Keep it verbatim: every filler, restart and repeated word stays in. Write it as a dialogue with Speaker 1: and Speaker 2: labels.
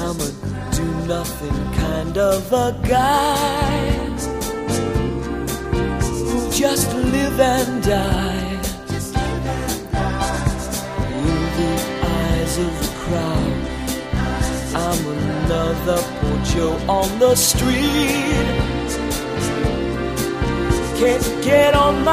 Speaker 1: I'm a do-nothing kind of a guy who just live and die. In the eyes of the crowd, I'm another poor Joe on the street. Can't get on my